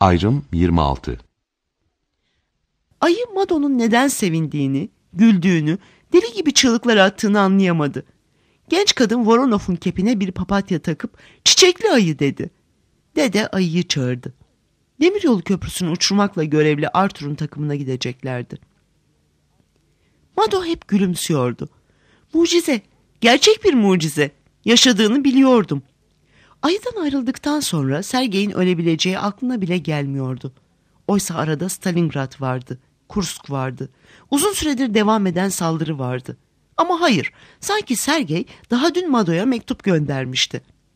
Ayrım 26. Ayı Mado'nun neden sevindiğini, güldüğünü, deli gibi çığlıklar attığını anlayamadı. Genç kadın Voronov'un kepine bir papatya takıp "Çiçekli ayı" dedi. Dede ayıyı çağırdı. Demiryolu köprüsünü uçurmakla görevli Arthur'un takımına gideceklerdi. Mado hep gülümsüyordu. Mucize, gerçek bir mucize. Yaşadığını biliyordum. Ayıdan ayrıldıktan sonra Sergey'in ölebileceği aklına bile gelmiyordu. Oysa arada Stalingrad vardı, Kursk vardı. Uzun süredir devam eden saldırı vardı. Ama hayır, sanki Sergey daha dün Mado'ya mektup göndermişti.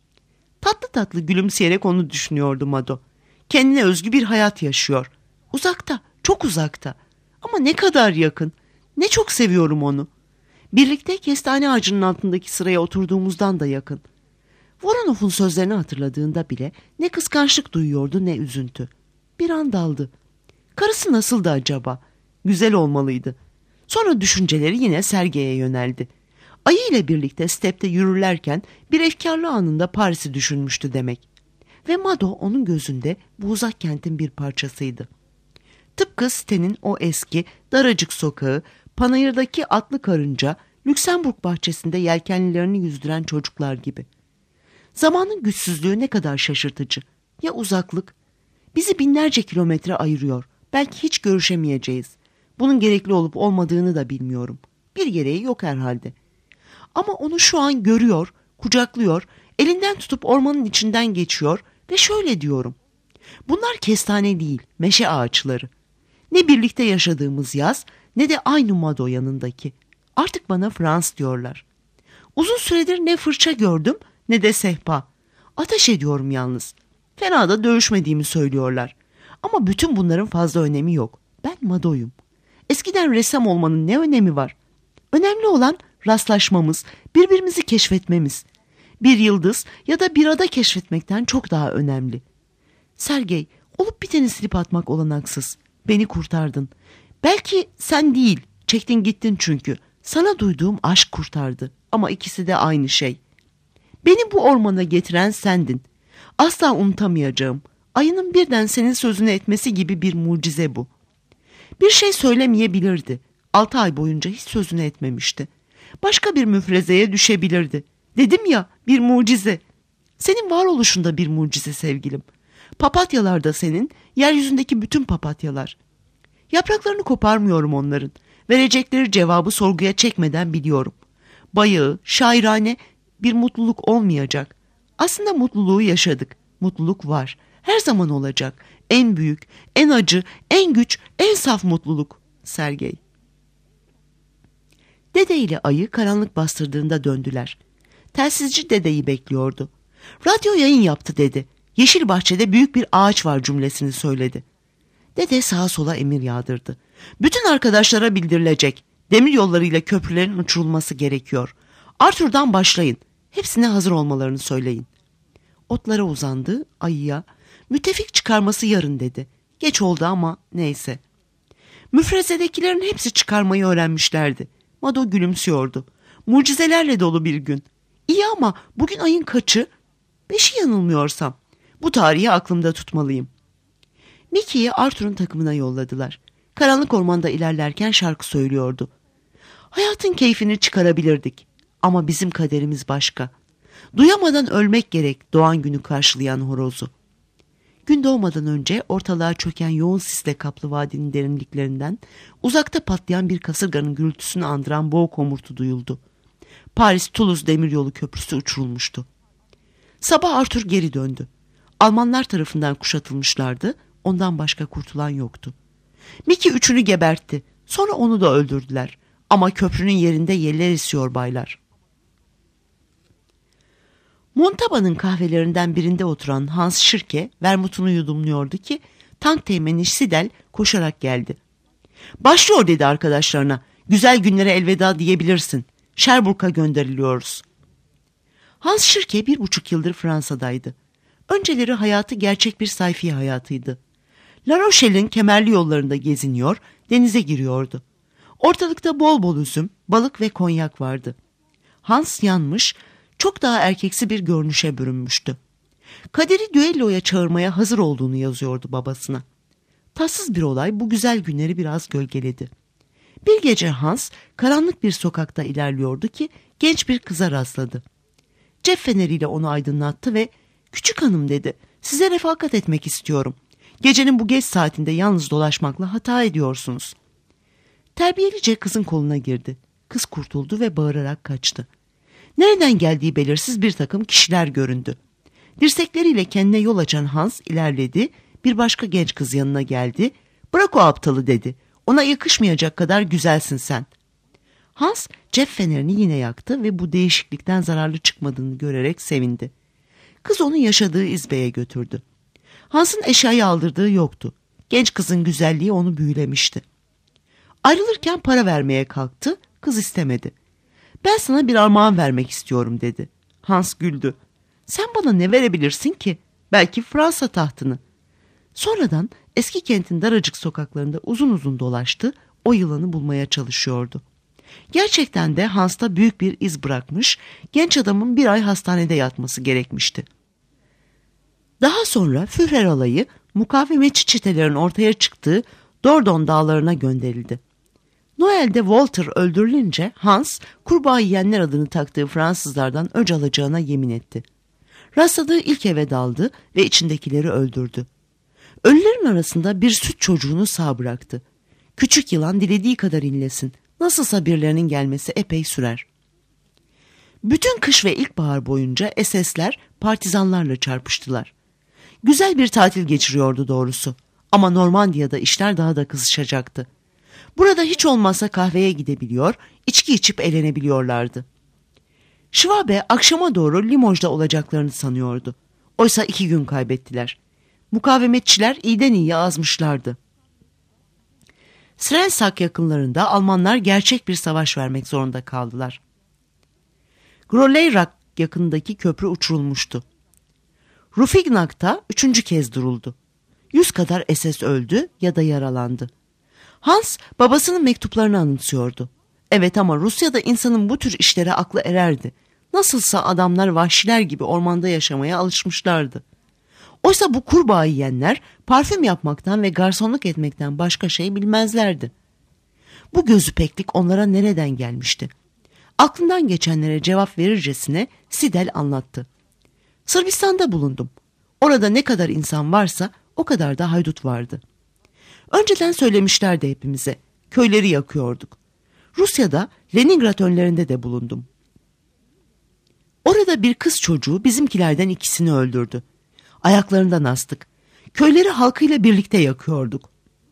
Tatlı tatlı gülümseyerek onu düşünüyordu Mado. Kendine özgü bir hayat yaşıyor. Uzakta, çok uzakta. Ama ne kadar yakın. Ne çok seviyorum onu. Birlikte kestane ağacının altındaki sıraya oturduğumuzdan da yakın. Voronov'un sözlerini hatırladığında bile ne kıskançlık duyuyordu ne üzüntü. Bir an daldı. Karısı nasıldı acaba? Güzel olmalıydı. Sonra düşünceleri yine Sergey'e yöneldi. Ayı ile birlikte stepte yürürlerken bir efkarlı anında Paris'i düşünmüştü demek. Ve Mado onun gözünde bu uzak kentin bir parçasıydı. Tıpkı sitenin o eski daracık sokağı, panayırdaki atlı karınca, Lüksemburg bahçesinde yelkenlilerini yüzdüren çocuklar gibi. Zamanın güçsüzlüğü ne kadar şaşırtıcı. Ya uzaklık? Bizi binlerce kilometre ayırıyor. Belki hiç görüşemeyeceğiz. Bunun gerekli olup olmadığını da bilmiyorum. Bir gereği yok herhalde. Ama onu şu an görüyor, kucaklıyor, elinden tutup ormanın içinden geçiyor ve şöyle diyorum. Bunlar kestane değil, meşe ağaçları. Ne birlikte yaşadığımız yaz ne de aynı Mado yanındaki. Artık bana Frans diyorlar. Uzun süredir ne fırça gördüm ne de sehpa. Ateş ediyorum yalnız. Fena da dövüşmediğimi söylüyorlar. Ama bütün bunların fazla önemi yok. Ben Mado'yum. Eskiden ressam olmanın ne önemi var? Önemli olan rastlaşmamız, birbirimizi keşfetmemiz. Bir yıldız ya da bir ada keşfetmekten çok daha önemli. Sergey, olup biteni silip atmak olanaksız. Beni kurtardın. Belki sen değil, çektin gittin çünkü. Sana duyduğum aşk kurtardı. Ama ikisi de aynı şey. Beni bu ormana getiren sendin. Asla unutamayacağım. Ayının birden senin sözünü etmesi gibi bir mucize bu. Bir şey söylemeyebilirdi. 6 ay boyunca hiç sözünü etmemişti. Başka bir müfrezeye düşebilirdi. Dedim ya, bir mucize. Senin varoluşunda bir mucize sevgilim. Papatyalar da senin, yeryüzündeki bütün papatyalar. Yapraklarını koparmıyorum onların. Verecekleri cevabı sorguya çekmeden biliyorum. Bayağı, şairane bir mutluluk olmayacak. Aslında mutluluğu yaşadık. Mutluluk var. Her zaman olacak. En büyük, en acı, en güç, en saf mutluluk. Sergey. Dede ile ayı karanlık bastırdığında döndüler. Telsizci dedeyi bekliyordu. Radyo yayın yaptı dedi. Yeşil bahçede büyük bir ağaç var cümlesini söyledi. Dede sağa sola emir yağdırdı. Bütün arkadaşlara bildirilecek. Demir yollarıyla köprülerin uçurulması gerekiyor. Arthur'dan başlayın. Hepsine hazır olmalarını söyleyin. Otlara uzandı, ayıya. Müttefik çıkarması yarın dedi. Geç oldu ama neyse. Müfrezedekilerin hepsi çıkarmayı öğrenmişlerdi. Mado gülümsüyordu. Mucizelerle dolu bir gün. İyi ama bugün ayın kaçı? 5'i yanılmıyorsam. Bu tarihi aklımda tutmalıyım. Mickey'i Arthur'un takımına yolladılar. Karanlık ormanda ilerlerken şarkı söylüyordu. Hayatın keyfini çıkarabilirdik. Ama bizim kaderimiz başka. Duyamadan ölmek gerek doğan günü karşılayan horozu. Gün doğmadan önce ortalığa çöken yoğun sisle kaplı vadinin derinliklerinden uzakta patlayan bir kasırganın gürültüsünü andıran boğuk homurtu duyuldu. Paris-Toulouse demiryolu köprüsü uçurulmuştu. Sabah Arthur geri döndü. Almanlar tarafından kuşatılmışlardı, ondan başka kurtulan yoktu. Mickey üçünü gebertti, sonra onu da öldürdüler. Ama köprünün yerinde yeller esiyor baylar. Montaba'nın kahvelerinden birinde oturan Hans Schirke vermutunu yudumluyordu ki tank teğmeni Sidel koşarak geldi. Başlıyor dedi arkadaşlarına. Güzel günlere elveda diyebilirsin. Cherbourg'a gönderiliyoruz. Hans Schirke 1,5 yıldır Fransa'daydı. Önceleri hayatı gerçek bir sayfiye hayatıydı. La Rochelle'in kemerli yollarında geziniyor, denize giriyordu. Ortalıkta bol bol üzüm, balık ve konyak vardı. Hans yanmış, çok daha erkeksi bir görünüşe bürünmüştü. Kaderi düelloya çağırmaya hazır olduğunu yazıyordu babasına. Tatsız bir olay bu güzel günleri biraz gölgeledi. Bir gece Hans karanlık bir sokakta ilerliyordu ki genç bir kıza rastladı. Cep feneriyle onu aydınlattı ve "Küçük hanım," dedi, "size refakat etmek istiyorum. Gecenin bu geç saatinde yalnız dolaşmakla hata ediyorsunuz." Terbiyelice kızın koluna girdi. Kız kurtuldu ve bağırarak kaçtı. Nereden geldiği belirsiz bir takım kişiler göründü. Dirsekleriyle kendine yol açan Hans ilerledi. Bir başka genç kız yanına geldi. "Bırak o aptalı," dedi. "Ona yakışmayacak kadar güzelsin sen." Hans cep fenerini yine yaktı ve bu değişiklikten zararlı çıkmadığını görerek sevindi. Kız onu yaşadığı izbeye götürdü. Hans'ın eşyayı aldırdığı yoktu. Genç kızın güzelliği onu büyülemişti. Ayrılırken para vermeye kalktı. Kız istemedi. "Ben sana bir armağan vermek istiyorum," dedi. Hans güldü. "Sen bana ne verebilirsin ki? Belki Fransa tahtını." Sonradan eski kentin daracık sokaklarında uzun uzun dolaştı, o yılanı bulmaya çalışıyordu. Gerçekten de Hans'ta büyük bir iz bırakmış, genç adamın bir ay hastanede yatması gerekmişti. Daha sonra Führer alayı mukavemetçi çetelerin ortaya çıktığı Dordon dağlarına gönderildi. Noel'de Walter öldürülünce Hans, kurbağa yiyenler adını taktığı Fransızlardan öc alacağına yemin etti. Rastladığı ilk eve daldı ve içindekileri öldürdü. Ölülerin arasında bir süt çocuğunu sağ bıraktı. Küçük yılan dilediği kadar inlesin. Nasılsa birilerinin gelmesi epey sürer. Bütün kış ve ilkbahar boyunca SS'ler partizanlarla çarpıştılar. Güzel bir tatil geçiriyordu doğrusu. Ama Normandiya'da işler daha da kızışacaktı. Burada hiç olmazsa kahveye gidebiliyor, içki içip eğlenebiliyorlardı. Schwabe akşama doğru Limoj'da olacaklarını sanıyordu. Oysa 2 gün kaybettiler. Mukavemetçiler iyiden iyiye azmışlardı. Srensak yakınlarında Almanlar gerçek bir savaş vermek zorunda kaldılar. Groleyrak yakındaki köprü uçurulmuştu. Rufignak'ta 3. kez duruldu. 100 kadar SS öldü ya da yaralandı. Hans babasının mektuplarını anımsıyordu. Evet, ama Rusya'da insanın bu tür işlere aklı ererdi. Nasılsa adamlar vahşiler gibi ormanda yaşamaya alışmışlardı. Oysa bu kurbağa yiyenler parfüm yapmaktan ve garsonluk etmekten başka şey bilmezlerdi. Bu gözüpeklik onlara nereden gelmişti? Aklından geçenlere cevap verircesine Sidel anlattı. "Sırbistan'da bulundum. Orada ne kadar insan varsa o kadar da haydut vardı. Önceden söylemişlerdi hepimize. Köyleri yakıyorduk. Rusya'da Leningrad önlerinde de bulundum. Orada bir kız çocuğu bizimkilerden 2'sini öldürdü. Ayaklarından astık. Köyleri halkıyla birlikte yakıyorduk.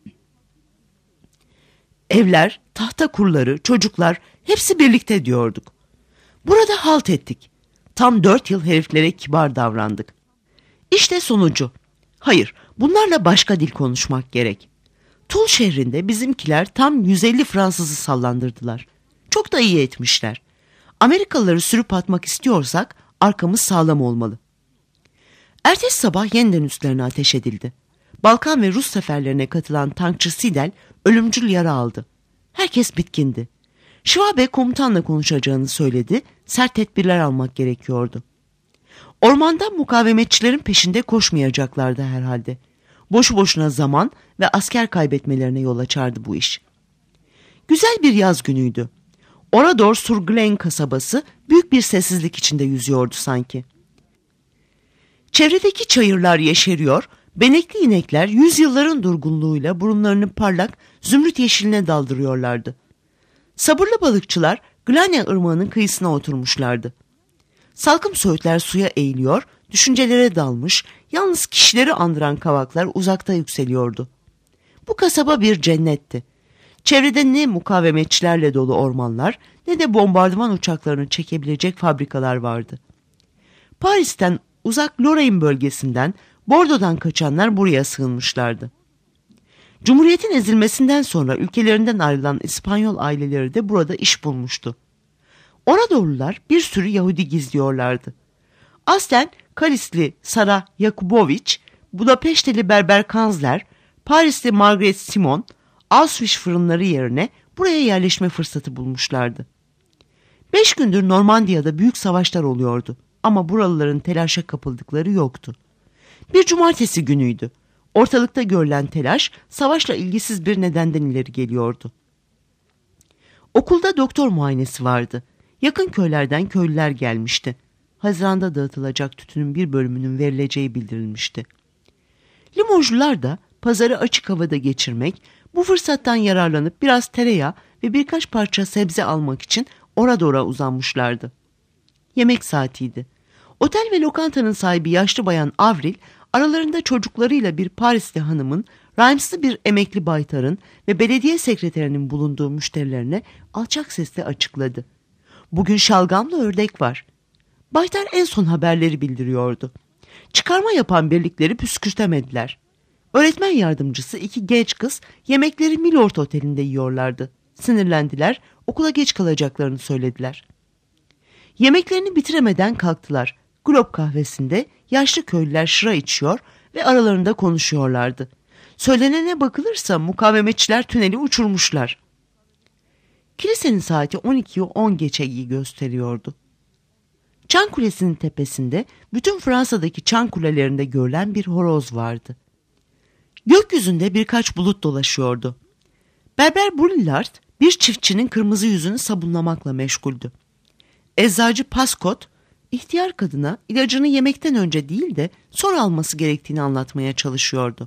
Evler, tahta kurları, çocuklar hepsi birlikte diyorduk. Burada halt ettik. Tam 4 yıl heriflere kibar davrandık. İşte sonucu. Hayır, bunlarla başka dil konuşmak gerek. Toul şehrinde bizimkiler tam 150 Fransızı sallandırdılar. Çok da iyi etmişler. Amerikalıları sürüp atmak istiyorsak arkamız sağlam olmalı." Ertesi sabah yeniden üstlerine ateş edildi. Balkan ve Rus seferlerine katılan tankçı Sidel ölümcül yara aldı. Herkes bitkindi. Schwabe komutanla konuşacağını söyledi, sert tedbirler almak gerekiyordu. Ormandan mukavemetçilerin peşinde koşmayacaklardı herhalde. Boşu boşuna zaman ve asker kaybetmelerine yol açardı bu iş. Güzel bir yaz günüydü. Oradour-sur-Glane kasabası büyük bir sessizlik içinde yüzüyordu sanki. Çevredeki çayırlar yeşeriyor, benekli inekler yüzyılların durgunluğuyla burunlarını parlak zümrüt yeşiline daldırıyorlardı. Sabırlı balıkçılar Glane ırmağının kıyısına oturmuşlardı. Salkım söğütler suya eğiliyor, düşüncelere dalmış, yalnız kişileri andıran kavaklar uzakta yükseliyordu. Bu kasaba bir cennetti. Çevrede ne mukavemetçilerle dolu ormanlar ne de bombardıman uçaklarını çekebilecek fabrikalar vardı. Paris'ten uzak Lorraine bölgesinden, Bordeaux'dan kaçanlar buraya sığınmışlardı. Cumhuriyetin ezilmesinden sonra ülkelerinden ayrılan İspanyol aileleri de burada iş bulmuştu. Oradoğlular bir sürü Yahudi gizliyorlardı. Aslen Kalisli Sara Yakuboviç, Budapeşteli Berber Kanzler, Parisli Margaret Simon, Auschwitz fırınları yerine buraya yerleşme fırsatı bulmuşlardı. 5 gündür Normandiya'da büyük savaşlar oluyordu. Ama buralıların telaşa kapıldıkları yoktu. Bir cumartesi günüydü. Ortalıkta görülen telaş savaşla ilgisiz bir nedenden ileri geliyordu. Okulda doktor muayenesi vardı. Yakın köylerden köylüler gelmişti. Haziranda dağıtılacak tütünün bir bölümünün verileceği bildirilmişti. Limoncular da pazarı açık havada geçirmek, bu fırsattan yararlanıp biraz tereyağı ve birkaç parça sebze almak için oradora uzanmışlardı. Yemek saatiydi. Otel ve lokantanın sahibi yaşlı bayan Avril, aralarında çocuklarıyla bir Parisli hanımın, Rams'lı bir emekli baytarın ve belediye sekreterinin bulunduğu müşterilerine alçak sesle açıkladı. Bugün şalgamla ördek var. Baytar en son haberleri bildiriyordu. Çıkarma yapan birlikleri püskürtemediler. Öğretmen yardımcısı iki genç kız yemekleri Milord Oteli'nde yiyorlardı. Sinirlendiler, okula geç kalacaklarını söylediler. Yemeklerini bitiremeden kalktılar. Globe kahvesinde yaşlı köylüler şıra içiyor ve aralarında konuşuyorlardı. Söylenene bakılırsa mukavemetçiler tüneli uçurmuşlar. Kilisenin saati 12'yi 10 geçeyi gösteriyordu. Çan Kulesi'nin tepesinde bütün Fransa'daki çan kulelerinde görülen bir horoz vardı. Gökyüzünde birkaç bulut dolaşıyordu. Berber Brulard bir çiftçinin kırmızı yüzünü sabunlamakla meşguldü. Eczacı Pascot, ihtiyar kadına ilacını yemekten önce değil de sonra alması gerektiğini anlatmaya çalışıyordu.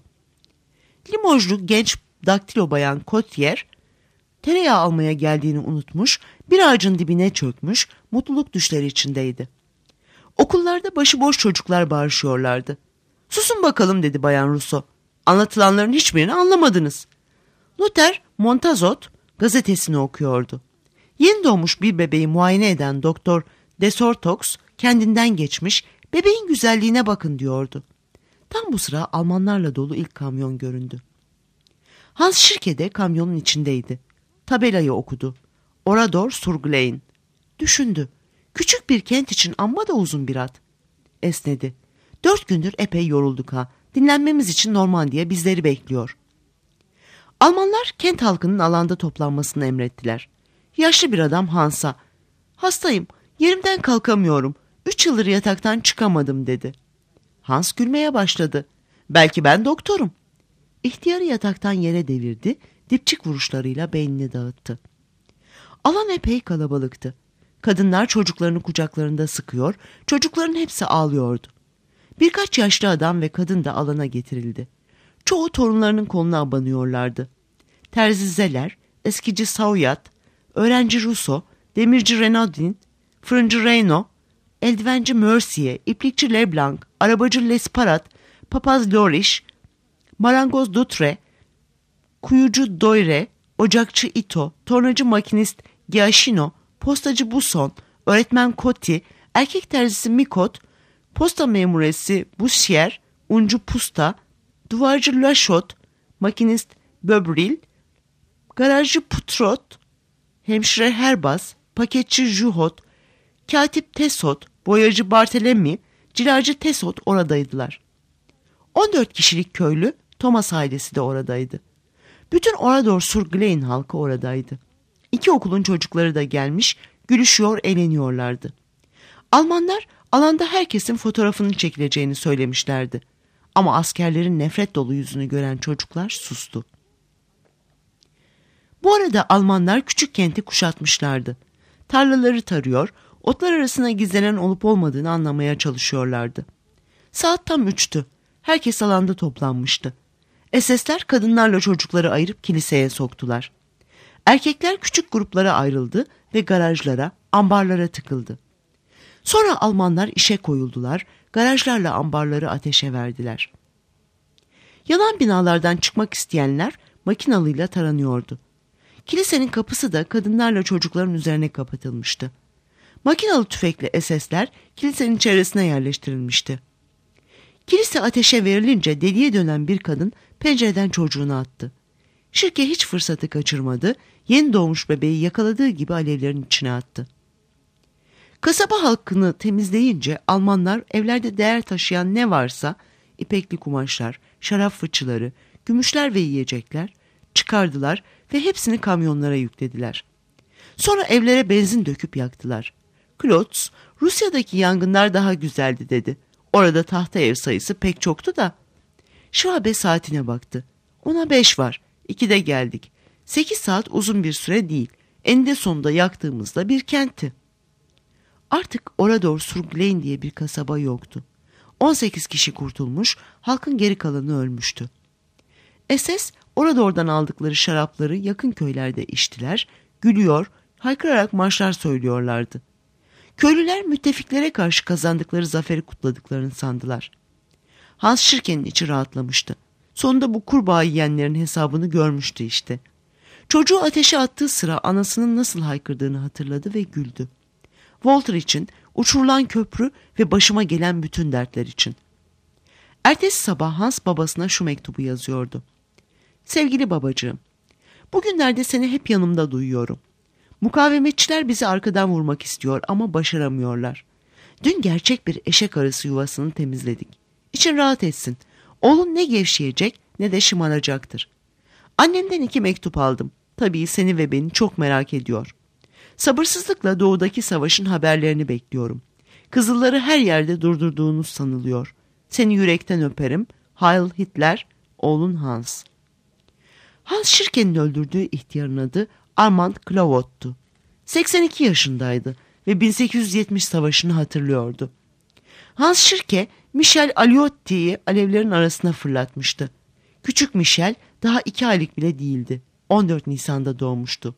Limojlu genç daktilo bayan Cotier, tereyağı almaya geldiğini unutmuş, bir ağacın dibine çökmüş, mutluluk düşleri içindeydi. Okullarda başıboş çocuklar bağırışıyorlardı. "Susun bakalım," dedi Bayan Rousseau. "Anlatılanların hiçbirini anlamadınız." Noter Montazot gazetesini okuyordu. Yeni doğmuş bir bebeği muayene eden Doktor Desortox kendinden geçmiş, "Bebeğin güzelliğine bakın," diyordu. Tam bu sıra Almanlarla dolu ilk kamyon göründü. Hans Schirke de kamyonun içindeydi. Tabelayı okudu. Orador Surglein. Düşündü. Küçük bir kent için amma da uzun bir ad. Esnedi. 4 gündür epey yorulduk ha. Dinlenmemiz için Normandiya bizleri bekliyor. Almanlar kent halkının alanda toplanmasını emrettiler. Yaşlı bir adam Hans'a, "Hastayım, yerimden kalkamıyorum. 3 yıldır yataktan çıkamadım," dedi. Hans gülmeye başladı. "Belki ben doktorum." İhtiyarı yataktan yere devirdi, dipçik vuruşlarıyla beynini dağıttı. Alan epey kalabalıktı. Kadınlar çocuklarını kucaklarında sıkıyor, çocukların hepsi ağlıyordu. Birkaç yaşlı adam ve kadın da alana getirildi. Çoğu torunlarının koluna abanıyorlardı. Terzi Zeller, eskici Sauyat, öğrenci Rousseau, demirci Renaudin, fırıncı Reynaud, eldivenci Mercier, iplikçi Leblanc, arabacı Lesparat, papaz Loriş, marangoz Dutre, kuyucu Doyre, ocakçı Ito, tornacı makinist Giacchino, postacı Busson, öğretmen Cotti, erkek terzisi Mikot, posta memuresi Bussier, uncu Pusta, duvarcı Lachot, makinist Böbril, garajcı Putrot, hemşire Herbaz, paketçi Juhot, katip Tesot, boyacı Bartelemi, cilacı Tesot oradaydılar. 14 kişilik köylü Thomas ailesi de oradaydı. Bütün Orador Surglein halkı oradaydı. 2 okulun çocukları da gelmiş, gülüşüyor, eğleniyorlardı. Almanlar alanda herkesin fotoğrafının çekileceğini söylemişlerdi. Ama askerlerin nefret dolu yüzünü gören çocuklar sustu. Bu arada Almanlar küçük kenti kuşatmışlardı. Tarlaları tarıyor, otlar arasına gizlenen olup olmadığını anlamaya çalışıyorlardı. Saat tam 3'tü. Herkes alanda toplanmıştı. SS'ler kadınlarla çocukları ayırıp kiliseye soktular. Erkekler küçük gruplara ayrıldı ve garajlara, ambarlara tıkıldı. Sonra Almanlar işe koyuldular, garajlarla ambarları ateşe verdiler. Yanan binalardan çıkmak isteyenler makinalıyla taranıyordu. Kilisenin kapısı da kadınlarla çocukların üzerine kapatılmıştı. Makinalı tüfekli SS'ler kilisenin çevresine yerleştirilmişti. Kilise ateşe verilince deliye dönen bir kadın pencereden çocuğunu attı. Schirke hiç fırsatı kaçırmadı, yeni doğmuş bebeği yakaladığı gibi alevlerin içine attı. Kasaba halkını temizleyince Almanlar evlerde değer taşıyan ne varsa, ipekli kumaşlar, şarap fıçıları, gümüşler ve yiyecekler çıkardılar ve hepsini kamyonlara yüklediler. Sonra evlere benzin döküp yaktılar. Klotz, Rusya'daki yangınlar daha güzeldi dedi. Orada tahta ev sayısı pek çoktu da. Şvabe saatine baktı. Ona 5 var. 2'de geldik. 8 saat uzun bir süre değil. Eninde sonunda yaktığımızda bir kentti. Artık Orador Surglein diye bir kasaba yoktu. 18 kişi kurtulmuş, halkın geri kalanı ölmüştü. SS, Orador'dan aldıkları şarapları yakın köylerde içtiler, gülüyor, haykırarak marşlar söylüyorlardı. Köylüler müttefiklere karşı kazandıkları zaferi kutladıklarını sandılar. Hans Schirke'nin içi rahatlamıştı. Sonunda bu kurbağa yiyenlerin hesabını görmüştü işte. Çocuğu ateşe attığı sıra anasının nasıl haykırdığını hatırladı ve güldü. Walter için, uçurulan köprü ve başıma gelen bütün dertler için. Ertesi sabah Hans babasına şu mektubu yazıyordu. Sevgili babacığım, bugünlerde seni hep yanımda duyuyorum. Mukavemetçiler bizi arkadan vurmak istiyor ama başaramıyorlar. Dün gerçek bir eşek arısı yuvasını temizledik. İçin rahat etsin. Oğlun ne gevşeyecek ne de şımaracaktır. Annemden 2 mektup aldım. Tabii seni ve beni çok merak ediyor. Sabırsızlıkla doğudaki savaşın haberlerini bekliyorum. Kızılları her yerde durdurduğunuz sanılıyor. Seni yürekten öperim. Heil Hitler, oğlun Hans. Hans Schirke'nin öldürdüğü ihtiyarın adı Armand Claude'tu. 82 yaşındaydı ve 1870 savaşını hatırlıyordu. Hans Schirke, Michel Aliotti'yi alevlerin arasına fırlatmıştı. Küçük Michel daha 2 aylık bile değildi. 14 Nisan'da doğmuştu.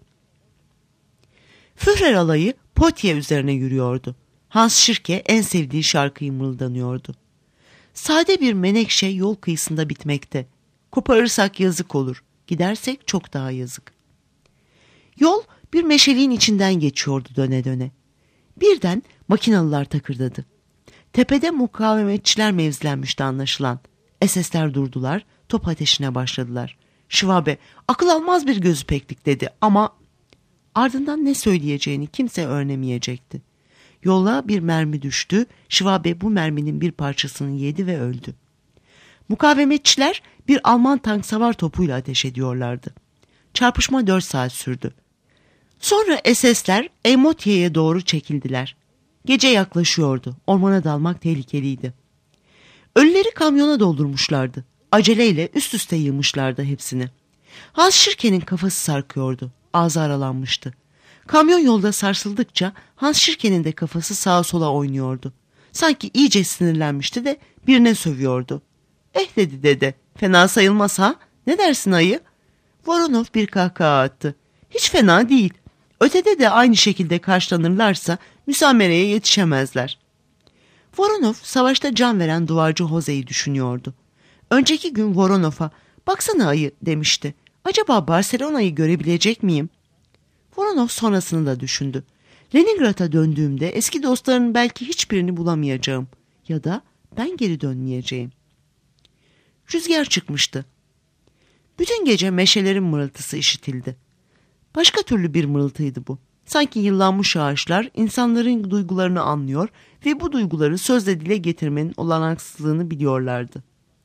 Führer alayı Poitiers üzerine yürüyordu. Hans Schirke en sevdiği şarkıyı mırıldanıyordu. Sade bir menekşe yol kıyısında bitmekte. Koparırsak yazık olur, gidersek çok daha yazık. Yol bir meşeliğin içinden geçiyordu döne döne. Birden makinalılar takırdadı. Tepede mukavemetçiler mevzilenmişti anlaşılan. SS'ler durdular, top ateşine başladılar. Şvabe akıl almaz bir gözü peklik dedi ama ardından ne söyleyeceğini kimse öğrenemeyecekti. Yola bir mermi düştü, Şvabe bu merminin bir parçasını yedi ve öldü. Mukavemetçiler bir Alman tank savar topuyla ateş ediyorlardı. Çarpışma 4 saat sürdü. Sonra SS'ler Eymotiye'ye doğru çekildiler. Gece yaklaşıyordu. Ormana dalmak tehlikeliydi. Ölüleri kamyona doldurmuşlardı. Aceleyle üst üste yığmışlardı hepsini. Hans Schirke'nin kafası sarkıyordu. Ağzı aralanmıştı. Kamyon yolda sarsıldıkça Hans Schirke'nin de kafası sağa sola oynuyordu. Sanki iyice sinirlenmişti de birine sövüyordu. Dedi dede. Fena sayılmaz ha? Ne dersin ayı? Voronov bir kahkaha attı. Hiç fena değil. Ötede de aynı şekilde karşılanırlarsa müsamereye yetişemezler. Voronov savaşta can veren duvarcı Jose'yi düşünüyordu. Önceki gün Voronov'a baksana ayı demişti. Acaba Barcelona'yı görebilecek miyim? Voronov sonrasını da düşündü. Leningrad'a döndüğümde eski dostlarının belki hiçbirini bulamayacağım. Ya da ben geri dönmeyeceğim. Rüzgar çıkmıştı. Bütün gece meşelerin mırıltısı işitildi. Başka türlü bir mırıltıydı bu. Sanki yıllanmış ağaçlar insanların duygularını anlıyor ve bu duyguları sözle dile getirmenin olanaksızlığını biliyorlardı.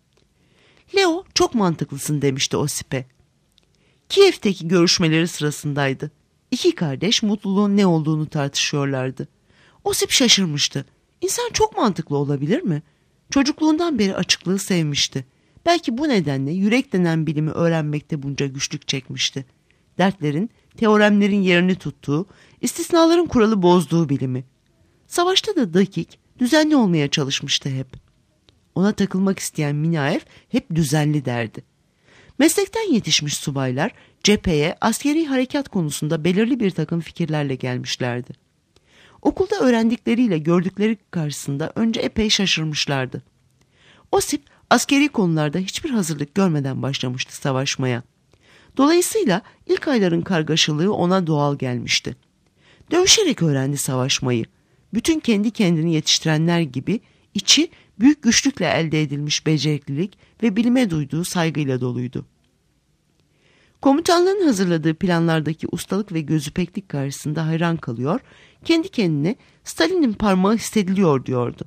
Leo çok mantıklısın demişti Osip'e. Kiev'teki görüşmeleri sırasındaydı. 2 kardeş mutluluğun ne olduğunu tartışıyorlardı. Osip şaşırmıştı. İnsan çok mantıklı olabilir mi? Çocukluğundan beri açıklığı sevmişti. Belki bu nedenle yürek denen bilimi öğrenmekte bunca güçlük çekmişti. Dertlerin, teoremlerin yerini tuttuğu, istisnaların kuralı bozduğu bilimi. Savaşta da dakik, düzenli olmaya çalışmıştı hep. Ona takılmak isteyen Minaev hep düzenli derdi. Meslekten yetişmiş subaylar cepheye askeri harekat konusunda belirli bir takım fikirlerle gelmişlerdi. Okulda öğrendikleriyle gördükleri karşısında önce epey şaşırmışlardı. Osip askeri konularda hiçbir hazırlık görmeden başlamıştı savaşmaya. Dolayısıyla ilk ayların kargaşalığı ona doğal gelmişti. Dövüşerek öğrendi savaşmayı. Bütün kendi kendini yetiştirenler gibi içi büyük güçlükle elde edilmiş beceriklilik ve bilime duyduğu saygıyla doluydu. Komutanlığın hazırladığı planlardaki ustalık ve gözüpeklik karşısında hayran kalıyor, kendi kendine Stalin'in parmağı hissediliyor diyordu.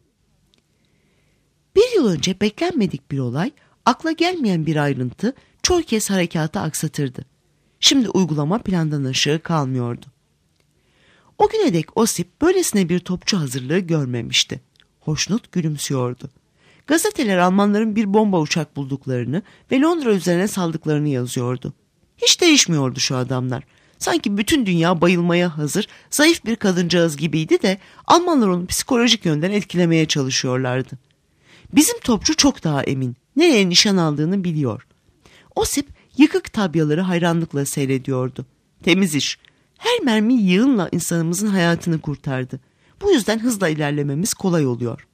Bir yıl önce beklenmedik bir olay, akla gelmeyen bir ayrıntı çoğu kez harekatı aksatırdı. Şimdi uygulama plandan aşağı kalmıyordu. O güne dek Osip böylesine bir topçu hazırlığı görmemişti. Hoşnut gülümsüyordu. Gazeteler Almanların bir bomba uçak bulduklarını ve Londra üzerine saldıklarını yazıyordu. Hiç değişmiyordu şu adamlar. Sanki bütün dünya bayılmaya hazır, zayıf bir kadıncağız gibiydi de Almanlar onu psikolojik yönden etkilemeye çalışıyorlardı. Bizim topçu çok daha emin, nereye nişan aldığını biliyor. Osip yıkık tabyaları hayranlıkla seyrediyordu. Temiz iş. Her mermi yığınla insanımızın hayatını kurtardı. Bu yüzden hızla ilerlememiz kolay oluyor.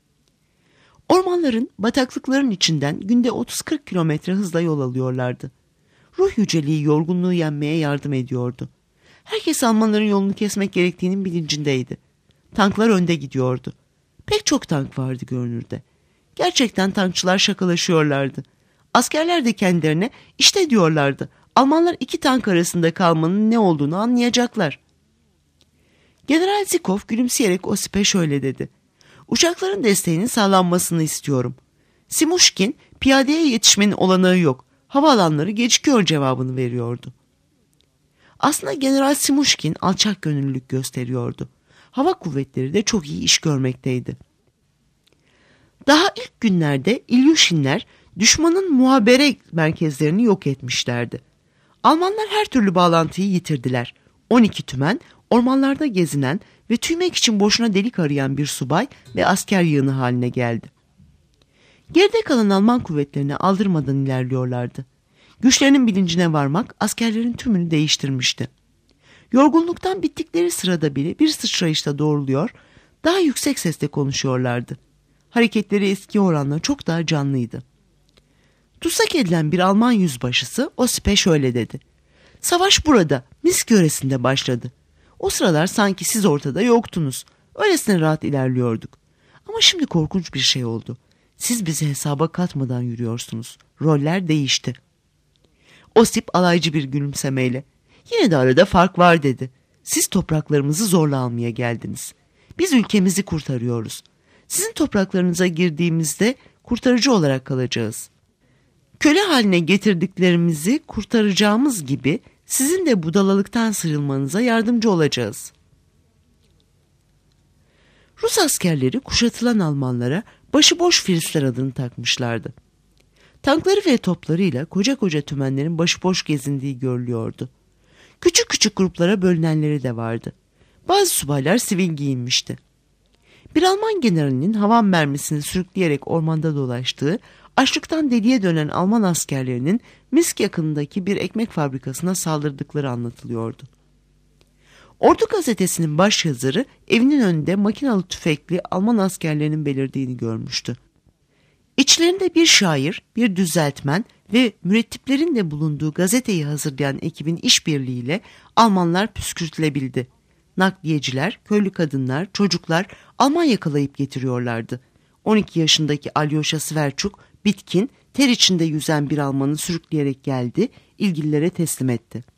Ormanların, bataklıkların içinden günde 30-40 kilometre hızla yol alıyorlardı. Ruh yüceliği yorgunluğu yenmeye yardım ediyordu. Herkes Almanların yolunu kesmek gerektiğinin bilincindeydi. Tanklar önde gidiyordu. Pek çok tank vardı görünürde. Gerçekten tankçılar şakalaşıyorlardı. Askerler de kendilerine işte diyorlardı. Almanlar 2 tank arasında kalmanın ne olduğunu anlayacaklar. General Zhukov gülümseyerek Osip'e şöyle dedi. Uçakların desteğinin sağlanmasını istiyorum. Simuşkin, piyadeye yetişmenin olanağı yok. Havaalanları gecikiyor cevabını veriyordu. Aslında General Simuşkin alçak gönüllülük gösteriyordu. Hava kuvvetleri de çok iyi iş görmekteydi. Daha ilk günlerde İlyushinler düşmanın muhabere merkezlerini yok etmişlerdi. Almanlar her türlü bağlantıyı yitirdiler. 12 tümen, ormanlarda gezinen ve tüymek için boşuna delik arayan bir subay ve asker yığını haline geldi. Geride kalan Alman kuvvetlerine aldırmadan ilerliyorlardı. Güçlerinin bilincine varmak askerlerin tümünü değiştirmişti. Yorgunluktan bittikleri sırada bile bir sıçrayışta doğruluyor, daha yüksek sesle konuşuyorlardı. Hareketleri eski oranla çok daha canlıydı. Tutsak edilen bir Alman yüzbaşısı Osip'e şöyle dedi. Savaş burada, Minsk yöresinde başladı. O sıralar sanki siz ortada yoktunuz. Öylesine rahat ilerliyorduk. Ama şimdi korkunç bir şey oldu. Siz bizi hesaba katmadan yürüyorsunuz. Roller değişti. Osip alaycı bir gülümsemeyle. Yine de arada fark var dedi. Siz topraklarımızı zorla almaya geldiniz. Biz ülkemizi kurtarıyoruz. Sizin topraklarınıza girdiğimizde kurtarıcı olarak kalacağız. Köle haline getirdiklerimizi kurtaracağımız gibi sizin de budalalıktan sıyrılmanıza yardımcı olacağız. Rus askerleri kuşatılan Almanlara başıboş virüsler adını takmışlardı. Tankları ve toplarıyla koca koca tümenlerin başıboş gezindiği görülüyordu. Küçük küçük gruplara bölünenleri de vardı. Bazı subaylar sivil giyinmişti. Bir Alman generalinin havan mermisini sürükleyerek ormanda dolaştığı, açlıktan deliye dönen Alman askerlerinin Minsk yakınındaki bir ekmek fabrikasına saldırdıkları anlatılıyordu. Ordu gazetesinin başyazarı evinin önünde makinalı tüfekli Alman askerlerinin belirdiğini görmüştü. İçlerinde bir şair, bir düzeltmen ve mürettiplerin de bulunduğu gazeteyi hazırlayan ekibin işbirliğiyle Almanlar püskürtülebildi. Nakliyeciler, köylü kadınlar, çocuklar Alman yakalayıp getiriyorlardı. 12 yaşındaki Alyosha Sverchuk, bitkin, ter içinde yüzen bir Almanı sürükleyerek geldi, ilgililere teslim etti.